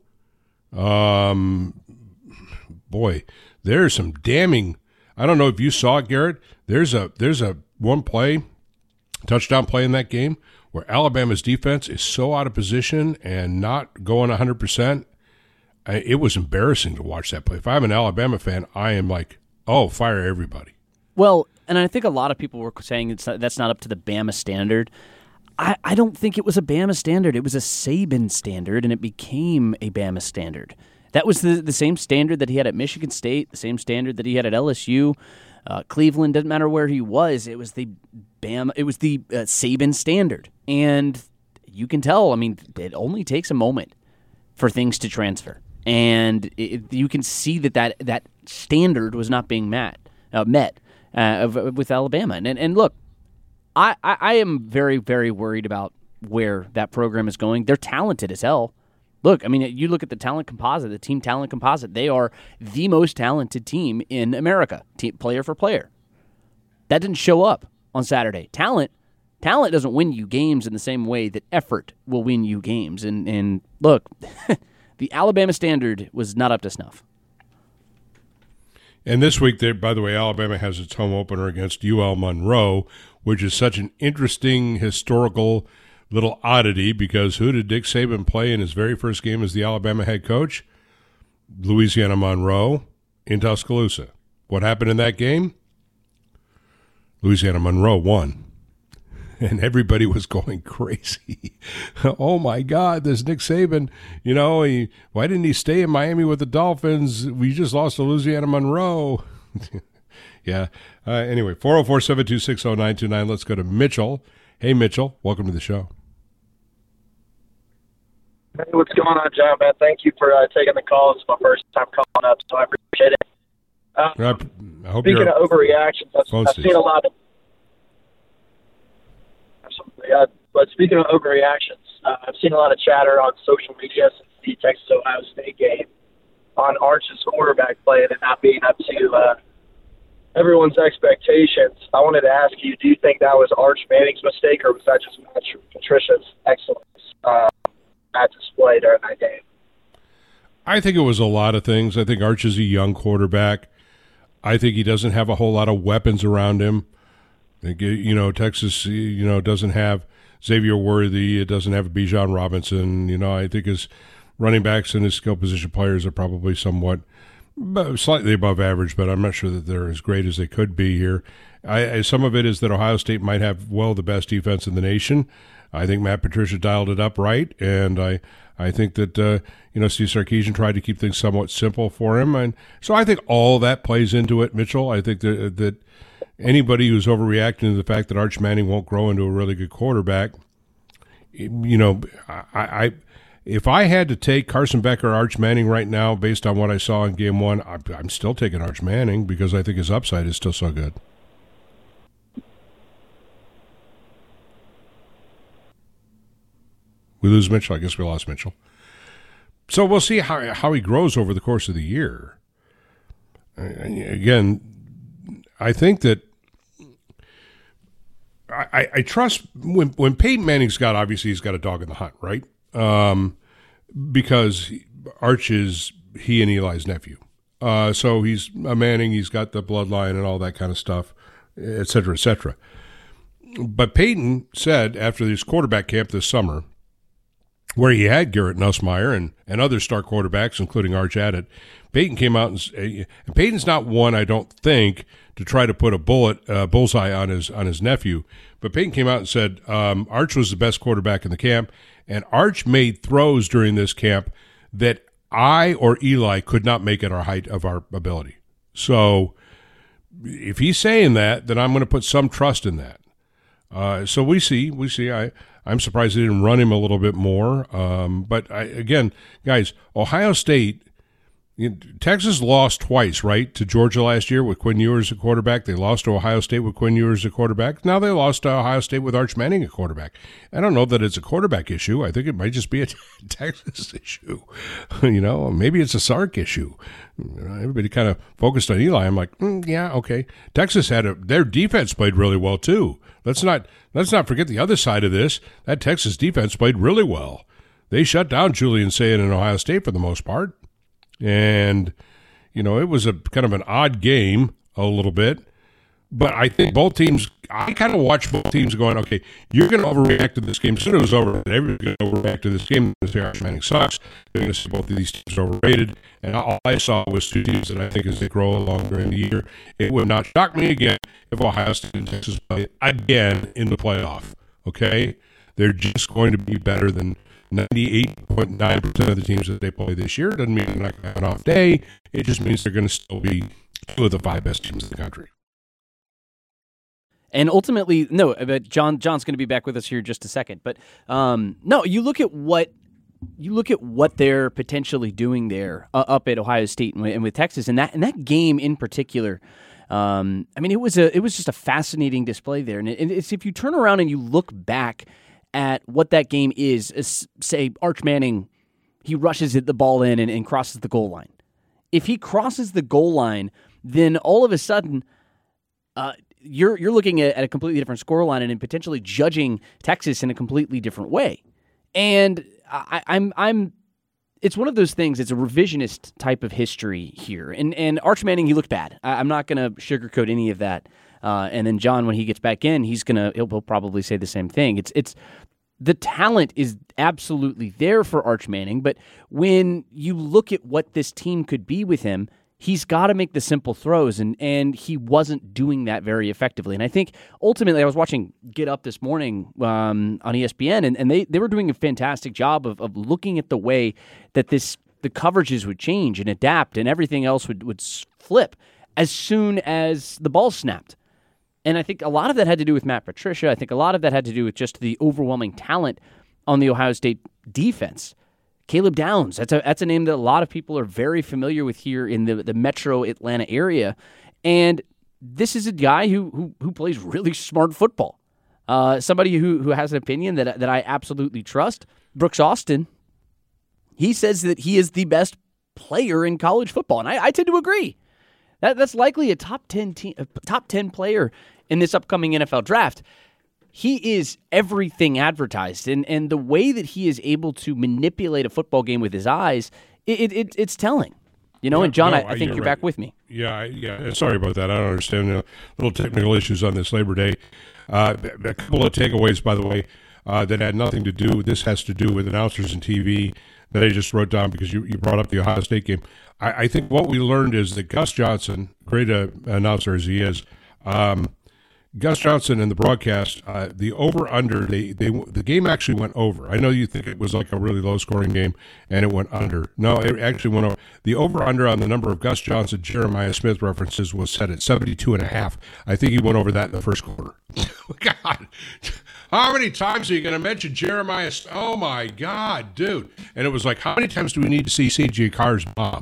Um, boy, there's some damning. I don't know if you saw it, Garrett. There's a there's a one play, touchdown play in that game where Alabama's defense is so out of position and not going one hundred percent. I, it was embarrassing to watch that play. If I'm an Alabama fan, I am like, oh, fire everybody. Well, and I think a lot of people were saying it's not, that's not up to the Bama standard. I, I don't think it was a Bama standard. It was a Saban standard, and it became a Bama standard. That was the, the same standard that he had at Michigan State, the same standard that he had at L S U, uh, Cleveland. Doesn't matter where he was. It was the Bama. It was the uh, Saban standard, and you can tell. I mean, it only takes a moment for things to transfer, and it, you can see that that, that standard was not being met. Uh, met. Uh, with Alabama. And, and look, I, I, I am very, very worried about where that program is going. They're talented as hell. Look, I mean, you look at the talent composite, the team talent composite, they are the most talented team in America, team, player for player. That didn't show up on Saturday. Talent talent doesn't win you games in the same way that effort will win you games. And, and look, the Alabama standard was not up to snuff. And this week, there, by the way, Alabama has its home opener against U L Monroe, which is such an interesting historical little oddity because who did Dick Saban play in his very first game as the Alabama head coach? Louisiana Monroe in Tuscaloosa. What happened in that game? Louisiana Monroe won. And everybody was going crazy. Oh, my God, this Nick Saban, you know, he, why didn't he stay in Miami with the Dolphins? We just lost to Louisiana Monroe. yeah. Uh, anyway, four oh four, seven two six, oh nine two nine. Let's go to Mitchell. Hey, Mitchell, welcome to the show. Hey, what's going on, John? Man, thank you for uh, taking the call. It's my first time calling up, so I appreciate it. Um, I, I hope speaking you're of overreactions, I've, I've seen a lot of Uh, but speaking of overreactions, uh, I've seen a lot of chatter on social media since the Texas-Ohio State game on Arch's quarterback play and not being up to uh, everyone's expectations. I wanted to ask you, do you think that was Arch Manning's mistake, or was that just Patricia's excellence uh, at display during that game? I think it was a lot of things. I think Arch is a young quarterback. I think he doesn't have a whole lot of weapons around him. I think, you know, Texas, you know, doesn't have Xavier Worthy. It doesn't have Bijan Robinson. You know, I think his running backs and his skill position players are probably somewhat slightly above average, but I'm not sure that they're as great as they could be here. I, I, some of it is that Ohio State might have, well, the best defense in the nation. I think Matt Patricia dialed it up right, and I I think that, uh, you know, Steve Sarkisian tried to keep things somewhat simple for him. And so I think all that plays into it, Mitchell. I think that, that anybody who's overreacting to the fact that Arch Manning won't grow into a really good quarterback, you know, I, I if I had to take Carson Beck or Arch Manning right now based on what I saw in game one, I'm, I'm still taking Arch Manning because I think his upside is still so good. We lose Mitchell. I guess we lost Mitchell. So we'll see how how he grows over the course of the year. Again, I think that I, I trust when when Peyton Manning's got, obviously he's got a dog in the hunt, right? Um, because Arch is he and Eli's nephew. Uh, so he's a Manning. He's got the bloodline and all that kind of stuff, et cetera, et cetera. But Peyton said after this quarterback camp this summer, where he had Garrett Nussmeier and, and other star quarterbacks, including Arch Adett, Peyton came out and, and Peyton's not one, I don't think, to try to put a bullet uh, bullseye on his on his nephew. But Peyton came out and said um, Arch was the best quarterback in the camp, and Arch made throws during this camp that I or Eli could not make at our height of our ability. So if he's saying that, then I'm going to put some trust in that. Uh, so we see, we see. I I'm surprised they didn't run him a little bit more. Um, but I, again, guys, Ohio State. Texas lost twice, right, to Georgia last year with Quinn Ewers at quarterback. They lost to Ohio State with Quinn Ewers at quarterback. Now they lost to Ohio State with Arch Manning at quarterback. I don't know that it's a quarterback issue. I think it might just be a Texas issue. You know, maybe it's a Sark issue. You know, everybody kind of focused on Eli. I'm like, mm, yeah, okay. Texas had a their defense played really well too. Let's not let's not forget the other side of this. That Texas defense played really well. They shut down Julian Sayin in Ohio State for the most part. And, you know, it was a kind of an odd game a little bit. But I think both teams, I kind of watch both teams going, okay, you're going to overreact to this game. As soon as it was over, everybody's going to overreact to this game. This Arch Manning sucks. They're going to see both of these teams are overrated. And all I saw was two teams that I think as they grow along during the year, it would not shock me again if Ohio State and Texas play again in the playoff. Okay? They're just going to be better than ninety-eight point nine percent of the teams that they play this year. Doesn't mean they're not going to have an off day. It just means they're going to still be two of the five best teams in the country. And ultimately, no, but John John's going to be back with us here in just a second. But um, no, you look at what you look at what they're potentially doing there uh, up at Ohio State and with, and with Texas, and that and that game in particular. Um, I mean, it was a it was just a fascinating display there. And, it, and it's if you turn around and you look back at what that game is, is, say, Arch Manning, he rushes the ball in and, and crosses the goal line. If he crosses the goal line, then all of a sudden, uh, you're you're looking at, at a completely different scoreline and potentially judging Texas in a completely different way. And I, I'm I'm, it's one of those things. It's a revisionist type of history here. And and Arch Manning, he looked bad. I, I'm not going to sugarcoat any of that. Uh, and then John, when he gets back in, he's gonna he'll, he'll probably say the same thing. It's it's the talent is absolutely there for Arch Manning, but when you look at what this team could be with him, he's got to make the simple throws, and and he wasn't doing that very effectively. And I think ultimately, I was watching Get Up this morning um, on E S P N, and, and they, they were doing a fantastic job of of looking at the way that this the coverages would change and adapt, and everything else would would flip as soon as the ball snapped. And I think a lot of that had to do with Matt Patricia. I think a lot of that had to do with just the overwhelming talent on the Ohio State defense. Caleb Downs, that's a that's a name that a lot of people are very familiar with here in the, the metro Atlanta area. And this is a guy who who, who plays really smart football. Uh, somebody who, who has an opinion that, that I absolutely trust. Brooks Austin, he says that he is the best player in college football. And I, I tend to agree. That That's likely a top ten team, a top ten player in this upcoming N F L draft. He is everything advertised, and, and the way that he is able to manipulate a football game with his eyes, it, it it's telling. You know, yeah, and John, no, I, I think you're, you're right. back with me. Yeah, I, yeah. Sorry about that. I don't understand the little technical issues on this Labor Day. Uh, a couple of takeaways, by the way, uh, that had nothing to do. This has to do with announcers and T V that I just wrote down because you, you brought up the Ohio State game. I, I think what we learned is that Gus Johnson, great uh, announcer as he is, um, Gus Johnson in the broadcast, uh, the over-under, they, they the game actually went over. I know you think it was like a really low-scoring game, and it went under. No, it actually went over. The over-under on the number of Gus Johnson, Jeremiah Smith references was set at seventy-two and a half. I think he went over that in the first quarter. God, how many times are you going to mention Jeremiah? Oh, my God, dude. And it was like, how many times do we need to see C J Carr's bomb?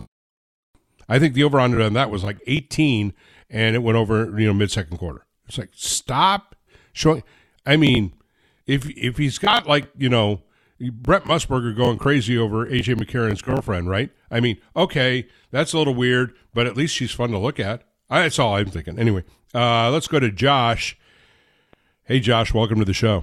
I think the over-under on that was like eighteen, and it went over, you know, mid-second quarter. It's like, stop showing. I mean, if if he's got, like, you know, Brett Musburger going crazy over A J McCarron's girlfriend, right? I mean, okay, that's a little weird, but at least she's fun to look at. I, that's all I'm thinking. Anyway, uh, let's go to Josh. Hey, Josh, welcome to the show.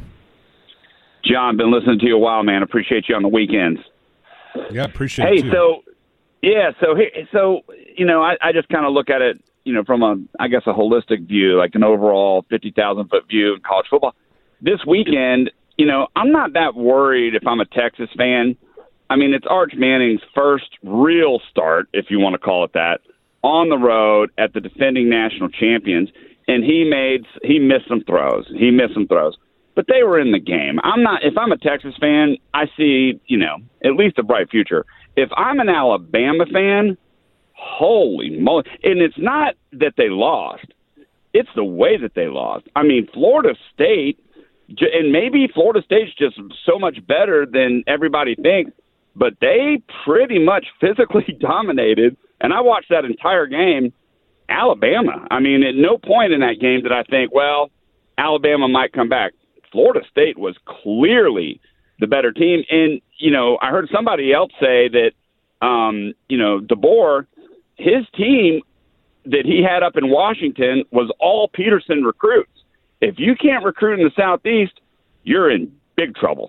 John, been listening to you a while, man. Appreciate you on the weekends. Yeah, appreciate hey, it, too. so, Yeah, so so you know, I, I just kind of look at it, you know, from a I guess a holistic view, like an overall fifty thousand foot view of college football. This weekend, you know, I'm not that worried if I'm a Texas fan. I mean, it's Arch Manning's first real start, if you want to call it that, on the road at the defending national champions, and he made he missed some throws. He missed some throws, but they were in the game. I'm not. If I'm a Texas fan, I see, you know, at least a bright future. If I'm an Alabama fan, holy moly. And it's not that they lost. It's the way that they lost. I mean, Florida State, and maybe Florida State's just so much better than everybody thinks, but they pretty much physically dominated. And I watched that entire game, Alabama. I mean, at no point in that game did I think, well, Alabama might come back. Florida State was clearly the better team. And, you know, I heard somebody else say that, um, you know, DeBoer, his team that he had up in Washington was all Peterson recruits. If you can't recruit in the Southeast, you're in big trouble.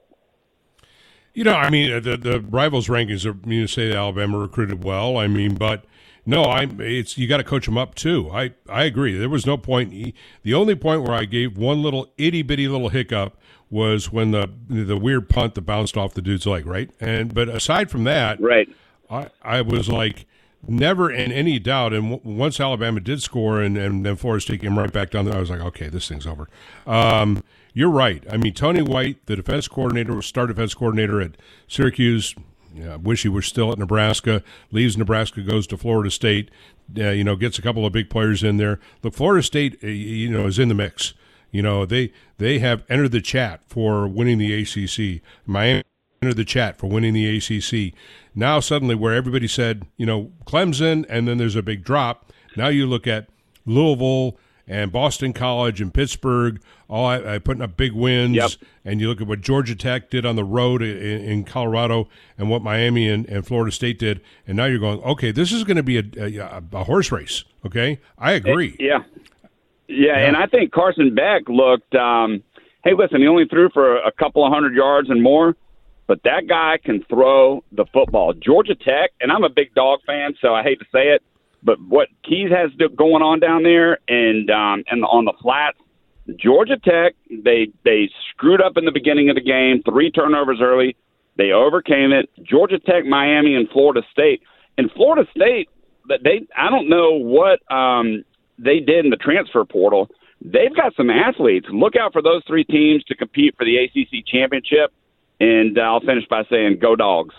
You know, I mean, the the rivals rankings are, you say Alabama recruited well. I mean, but no, I it's you got to coach them up too. I, I agree. There was no point. The only point where I gave one little itty bitty little hiccup was when the the weird punt that bounced off the dude's leg, right? And but aside from that, right, I I was like never in any doubt. And w- once Alabama did score, and and then Florida State came right back down there, I was like, okay, this thing's over. Um, you're right. I mean, Tony White, the defense coordinator, star defense coordinator at Syracuse. Yeah, I wish he were still at Nebraska. Leaves Nebraska, goes to Florida State. Uh, you know, gets a couple of big players in there. Look, Florida State, uh, you know, is in the mix. You know, they they have entered the chat for winning the A C C. Miami entered the chat for winning the A C C. Now suddenly, where everybody said, you know, Clemson, and then there's a big drop. Now you look at Louisville and Boston College and Pittsburgh, all I, I putting up big wins. Yep. And you look at what Georgia Tech did on the road in, in Colorado, and what Miami and, and Florida State did, and now you're going, okay, this is going to be a, a, a horse race. Okay, I agree. Yeah. Yeah, yeah, and I think Carson Beck looked, um, hey, listen, he only threw for a couple of hundred yards and more, but that guy can throw the football. Georgia Tech, and I'm a big Dog fan, so I hate to say it, but what Keys has going on down there and um, and on the flats, Georgia Tech, they they screwed up in the beginning of the game, three turnovers early. They overcame it. Georgia Tech, Miami, and Florida State. And Florida State, they I don't know what um, – they did in the transfer portal. They've got some athletes. Look out for those three teams to compete for the A C C championship. And uh, I'll finish by saying, go Dogs.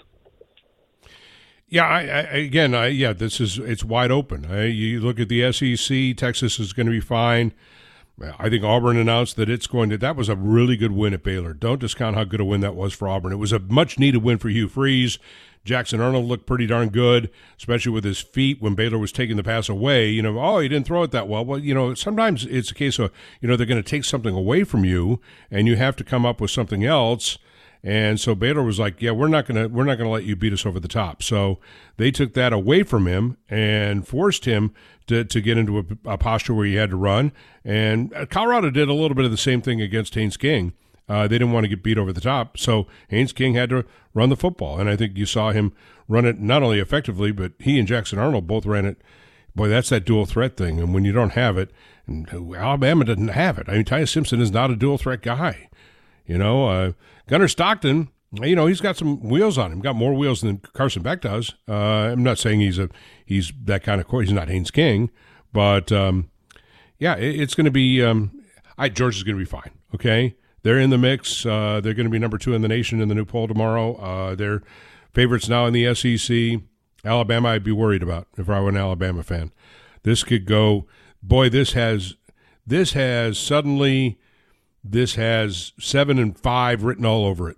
Yeah, I, I, again, I, yeah, this is it's wide open. I, you look at the S E C, Texas is going to be fine. I think Auburn announced that it's going to. That was a really good win at Baylor. Don't discount how good a win that was for Auburn. It was a much needed win for Hugh Freeze. Jackson Arnold looked pretty darn good, especially with his feet when Baylor was taking the pass away. You know, oh, he didn't throw it that well. Well, you know, sometimes it's a case of, you know, they're going to take something away from you, and you have to come up with something else. And so Baylor was like, yeah, we're not going to we're not going to let you beat us over the top. So they took that away from him and forced him to, to get into a, a posture where he had to run. And Colorado did a little bit of the same thing against Haynes King. Uh, they didn't want to get beat over the top, so Haynes King had to run the football. And I think you saw him run it not only effectively, but he and Jackson Arnold both ran it. Boy, that's that dual threat thing. And when you don't have it, and Alabama doesn't have it. I mean, Tyus Simpson is not a dual threat guy. You know, uh, Gunnar Stockton, you know, he's got some wheels on him. Got more wheels than Carson Beck does. Uh, I'm not saying he's a he's that kind of coach. He's not Haynes King, but um, yeah, it, it's going to be. Um, I Georgia's going to be fine. Okay. They're in the mix. Uh, they're going to be number two in the nation in the new poll tomorrow. Uh, they're favorites now in the S E C. Alabama, I'd be worried about if I were an Alabama fan. This could go. Boy, this has this has suddenly this has seven and five written all over it,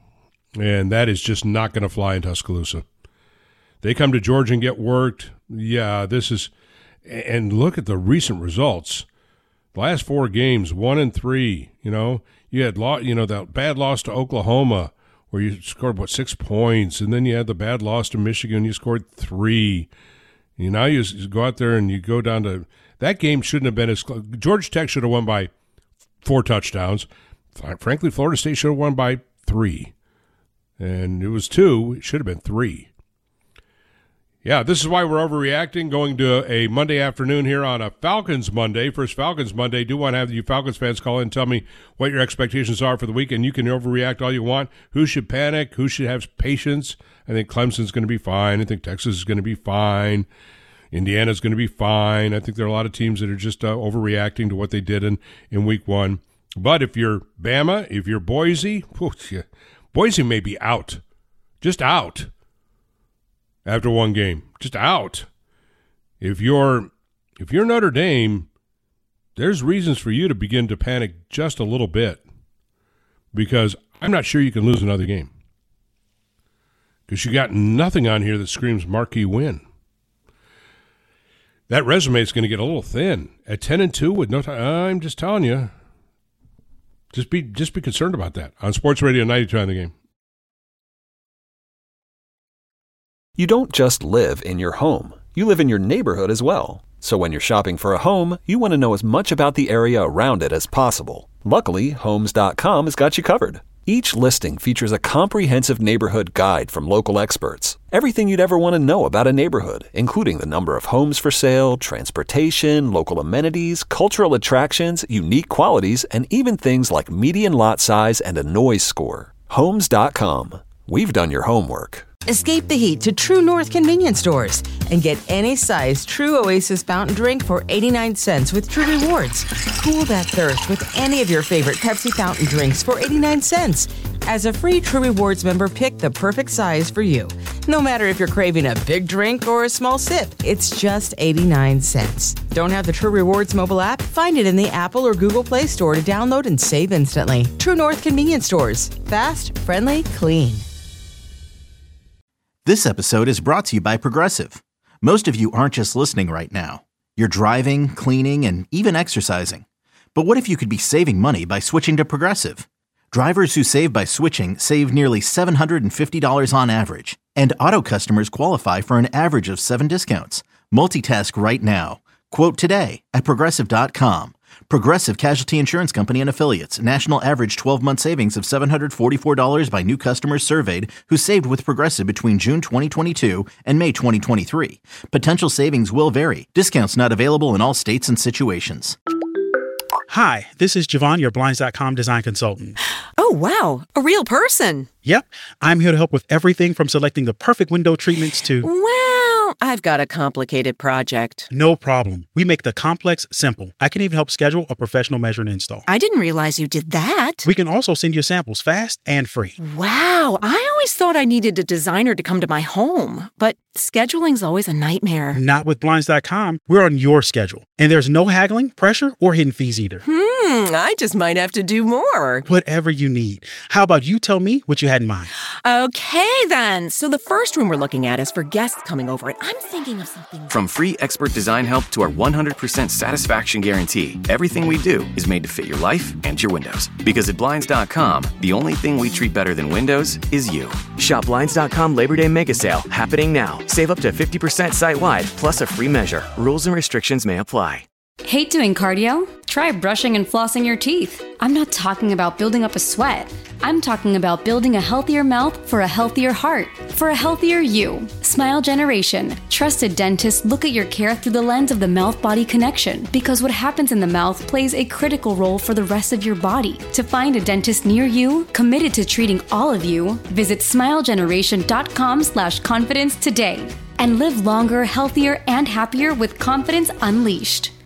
and that is just not going to fly in Tuscaloosa. They come to Georgia and get worked. Yeah, this is. And look at the recent results. The last four games, one and three. You know. You had, you know, that bad loss to Oklahoma where you scored, what, six points, and then you had the bad loss to Michigan, you scored three. You now you go out there and you go down to – that game shouldn't have been as close. Georgia Tech should have won by four touchdowns. Frankly, Florida State should have won by three. And it was two. It should have been three. Yeah, this is why we're overreacting, going to a Monday afternoon here on a Falcons Monday, first Falcons Monday. Do want to have you Falcons fans call in and tell me what your expectations are for the weekend. You can overreact all you want. Who should panic? Who should have patience? I think Clemson's going to be fine. I think Texas is going to be fine. Indiana's going to be fine. I think there are a lot of teams that are just uh, overreacting to what they did in, in week one. But if you're Bama, if you're Boise, whew, yeah, Boise may be out, just out after one game, just out. If you're if you're Notre Dame, there's reasons for you to begin to panic just a little bit, because I'm not sure you can lose another game, because you got nothing on here that screams marquee win. That resume is going to get a little thin at ten and two with no time. I'm just telling you, just be just be concerned about that. On Sports Radio ninety-two on the Game. You don't just live in your home. You live in your neighborhood as well. So when you're shopping for a home, you want to know as much about the area around it as possible. Luckily, Homes dot com has got you covered. Each listing features a comprehensive neighborhood guide from local experts. Everything you'd ever want to know about a neighborhood, including the number of homes for sale, transportation, local amenities, cultural attractions, unique qualities, and even things like median lot size and a noise score. Homes dot com. We've done your homework. Escape the heat to True North convenience stores and get any size True Oasis fountain drink for eighty-nine cents with True Rewards. Cool that thirst with any of your favorite Pepsi fountain drinks for eighty-nine cents. As a free True Rewards member, pick the perfect size for you. No matter if you're craving a big drink or a small sip, it's just eighty-nine cents. Don't have the True Rewards mobile app? Find it in the Apple or Google Play Store to download and save instantly. True North convenience stores. Fast, friendly, clean. This episode is brought to you by Progressive. Most of you aren't just listening right now. You're driving, cleaning, and even exercising. But what if you could be saving money by switching to Progressive? Drivers who save by switching save nearly seven hundred fifty dollars on average. And auto customers qualify for an average of seven discounts. Multitask right now. Quote today at Progressive dot com. Progressive Casualty Insurance Company and Affiliates. National average twelve-month savings of seven hundred forty-four dollars by new customers surveyed who saved with Progressive between June twenty twenty-two and May twenty twenty-three. Potential savings will vary. Discounts not available in all states and situations. Hi, this is Javon, your Blinds dot com design consultant. Oh, wow. A real person. Yep. I'm here to help with everything from selecting the perfect window treatments to... Well, I've got a complicated project. No problem. We make the complex simple. I can even help schedule a professional measure and install. I didn't realize you did that. We can also send you samples fast and free. Wow. I always thought I needed a designer to come to my home, but scheduling's always a nightmare. Not with Blinds dot com. We're on your schedule. And there's no haggling, pressure, or hidden fees either. Hmm, I just might have to do more. Whatever you need. How about you tell me what you had in mind? Okay, then. So the first room we're looking at is for guests coming over, and I'm thinking of something... From free expert design help to our one hundred percent satisfaction guarantee, everything we do is made to fit your life and your windows. Because at Blinds dot com, the only thing we treat better than windows is you. Shop Blinds dot com Labor Day Mega Sale, happening now. Save up to fifty percent site-wide, plus a free measure. Rules and restrictions may apply. Hate doing cardio? Try brushing and flossing your teeth. I'm not talking about building up a sweat. I'm talking about building a healthier mouth for a healthier heart, for a healthier you. Smile Generation. Trusted dentists look at your care through the lens of the mouth-body connection, because what happens in the mouth plays a critical role for the rest of your body. To find a dentist near you, committed to treating all of you, visit smile generation dot com slash confidence today. And live longer, healthier, and happier with confidence unleashed.